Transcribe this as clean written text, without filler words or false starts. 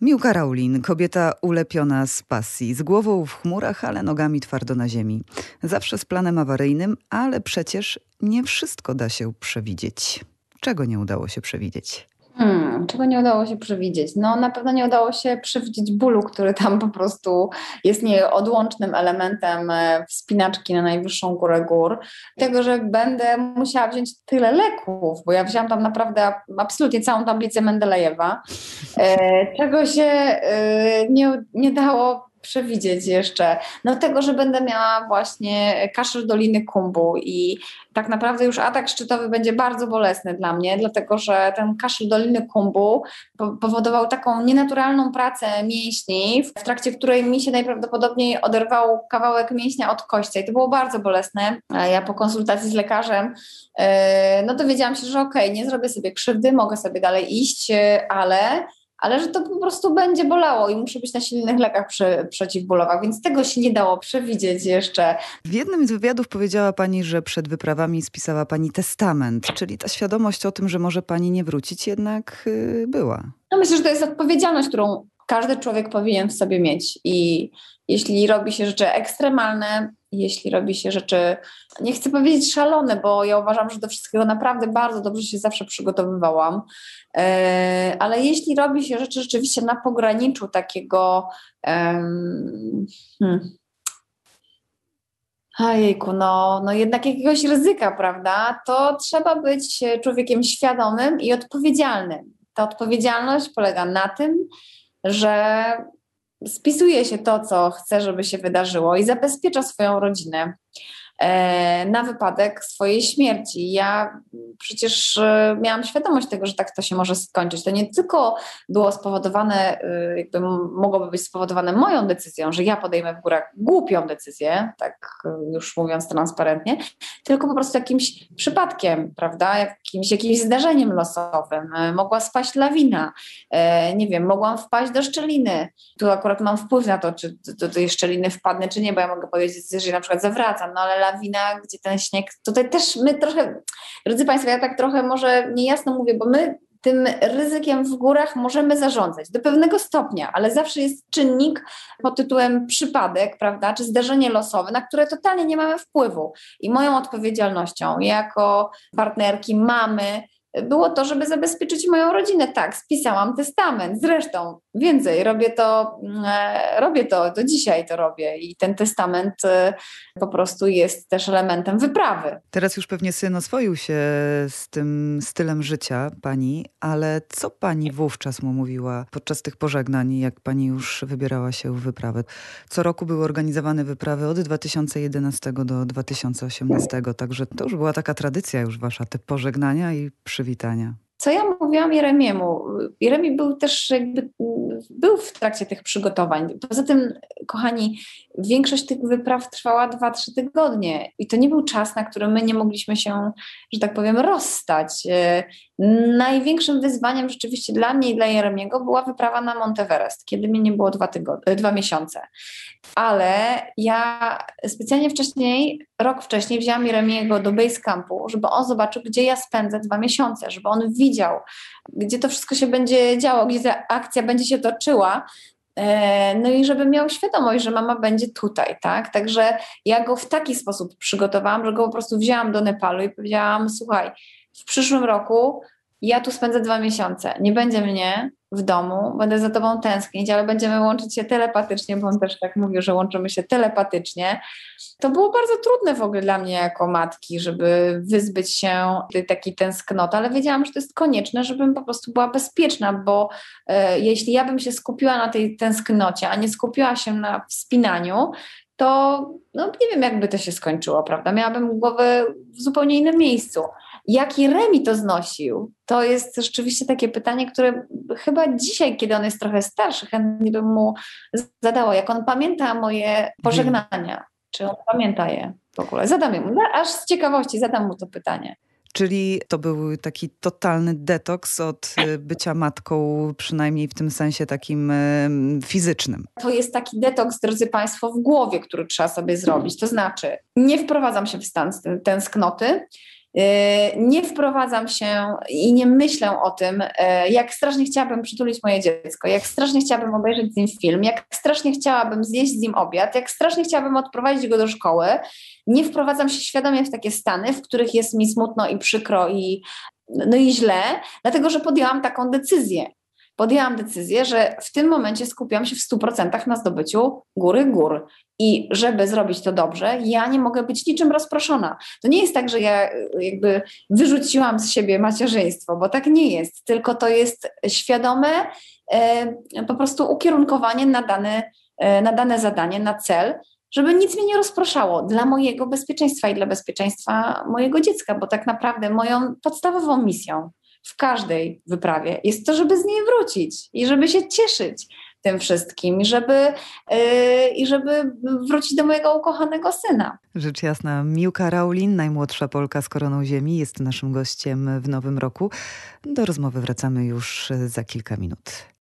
Miłka Raulin, kobieta ulepiona z pasji, z głową w chmurach, ale nogami twardo na ziemi. Zawsze z planem awaryjnym, ale przecież nie wszystko da się przewidzieć. Czego nie udało się przewidzieć? Czego nie udało się przewidzieć? No na pewno nie udało się przewidzieć bólu, który tam po prostu jest nieodłącznym elementem wspinaczki na najwyższą górę gór. Tego, że będę musiała wziąć tyle leków, bo ja wzięłam tam naprawdę absolutnie całą tablicę Mendelejewa, czego się nie dało przewidzieć jeszcze. No tego, że będę miała właśnie kaszel Doliny Khumbu i tak naprawdę już atak szczytowy będzie bardzo bolesny dla mnie, dlatego że ten kaszel Doliny Khumbu powodował taką nienaturalną pracę mięśni, w trakcie której mi się najprawdopodobniej oderwał kawałek mięśnia od kościa i to było bardzo bolesne. A ja po konsultacji z lekarzem no dowiedziałam się, że okej, nie zrobię sobie krzywdy, mogę sobie dalej iść, ale że to po prostu będzie bolało i muszę być na silnych lekach przeciwbólowych, więc tego się nie dało przewidzieć jeszcze. W jednym z wywiadów powiedziała pani, że przed wyprawami spisała pani testament, czyli ta świadomość o tym, że może pani nie wrócić, jednak była. No myślę, że to jest odpowiedzialność, którą każdy człowiek powinien w sobie mieć i jeśli robi się rzeczy ekstremalne, jeśli robi się rzeczy, nie chcę powiedzieć szalone, bo ja uważam, że do wszystkiego naprawdę bardzo dobrze się zawsze przygotowywałam, ale jeśli robi się rzeczy rzeczywiście na pograniczu takiego ojejku, no jednak jakiegoś ryzyka, prawda, to trzeba być człowiekiem świadomym i odpowiedzialnym. Ta odpowiedzialność polega na tym, że spisuje się to, co chce, żeby się wydarzyło i zabezpiecza swoją rodzinę na wypadek swojej śmierci. Ja przecież miałam świadomość tego, że tak to się może skończyć. To nie tylko było spowodowane, jakby mogłoby być spowodowane moją decyzją, że ja podejmę w górach głupią decyzję, tak już mówiąc transparentnie, tylko po prostu jakimś przypadkiem, prawda, jakimś zdarzeniem losowym. Mogła spaść lawina, nie wiem, mogłam wpaść do szczeliny. Tu akurat mam wpływ na to, czy do tej szczeliny wpadnę, czy nie, bo ja mogę powiedzieć, że na przykład zawracam, no ale lawina, gdzie ten śnieg, tutaj też my trochę, drodzy Państwo, ja tak trochę może niejasno mówię, bo my tym ryzykiem w górach możemy zarządzać do pewnego stopnia, ale zawsze jest czynnik pod tytułem przypadek, prawda, czy zdarzenie losowe, na które totalnie nie mamy wpływu. I moją odpowiedzialnością jako partnerki, mamy, było to, żeby zabezpieczyć moją rodzinę. Tak, spisałam testament. Zresztą więcej, robię to, do dzisiaj to robię i ten testament po prostu jest też elementem wyprawy. Teraz już pewnie syn oswoił się z tym stylem życia pani, ale co pani wówczas mu mówiła podczas tych pożegnań, jak pani już wybierała się w wyprawę? Co roku były organizowane wyprawy od 2011 do 2018, także to już była taka tradycja już wasza, te pożegnania i przywitania. Co ja mówiłam Jeremiemu? Jeremi był w trakcie tych przygotowań. Poza tym, kochani, większość tych wypraw trwała 2-3 tygodnie i to nie był czas, na który my nie mogliśmy się, że tak powiem, rozstać. Największym wyzwaniem rzeczywiście dla mnie i dla Jeremiego była wyprawa na Monteverest, kiedy mnie nie było 2 miesiące. Ale ja specjalnie rok wcześniej wzięłam Jeremiego do base campu, żeby on zobaczył, gdzie ja spędzę 2 miesiące, żeby on widział, gdzie to wszystko się będzie działo, gdzie ta akcja będzie się toczyła. No i żeby miał świadomość, że mama będzie tutaj, tak? Także ja go w taki sposób przygotowałam, że go po prostu wzięłam do Nepalu i powiedziałam, słuchaj, w przyszłym roku ja tu spędzę 2 miesiące, nie będzie mnie w domu, będę za tobą tęsknić, ale będziemy łączyć się telepatycznie, bo on też tak mówił, że łączymy się telepatycznie. To było bardzo trudne w ogóle dla mnie jako matki, żeby wyzbyć się takiej tęsknoty, ale wiedziałam, że to jest konieczne, żebym po prostu była bezpieczna, bo jeśli ja bym się skupiła na tej tęsknocie, a nie skupiła się na wspinaniu, to no, nie wiem, jakby to się skończyło, prawda? Miałabym głowę w zupełnie innym miejscu. Jak Jeremi to znosił? To jest rzeczywiście takie pytanie, które chyba dzisiaj, kiedy on jest trochę starszy, chętnie bym mu zadała. Jak on pamięta moje pożegnania? Czy on pamięta je w ogóle? Zadam mu, aż z ciekawości zadam mu to pytanie. Czyli to był taki totalny detoks od bycia matką, przynajmniej w tym sensie takim fizycznym. To jest taki detoks, drodzy Państwo, w głowie, który trzeba sobie zrobić. To znaczy, nie wprowadzam się w stan tęsknoty, Nie wprowadzam się i nie myślę o tym, jak strasznie chciałabym przytulić moje dziecko, jak strasznie chciałabym obejrzeć z nim film, jak strasznie chciałabym zjeść z nim obiad, jak strasznie chciałabym odprowadzić go do szkoły. Nie wprowadzam się świadomie w takie stany, w których jest mi smutno i przykro no i źle, dlatego że podjęłam taką decyzję. Podjęłam decyzję, że w tym momencie skupiam się w 100% na zdobyciu góry gór. I żeby zrobić to dobrze, ja nie mogę być niczym rozproszona. To nie jest tak, że ja jakby wyrzuciłam z siebie macierzyństwo, bo tak nie jest, tylko to jest świadome po prostu ukierunkowanie na dane zadanie, na cel, żeby nic mnie nie rozpraszało dla mojego bezpieczeństwa i dla bezpieczeństwa mojego dziecka, bo tak naprawdę moją podstawową misją w każdej wyprawie jest to, żeby z niej wrócić i żeby się cieszyć tym wszystkim i żeby wrócić do mojego ukochanego syna. Rzecz jasna, Miłka Raulin, najmłodsza Polka z koroną ziemi, jest naszym gościem w nowym roku. Do rozmowy wracamy już za kilka minut.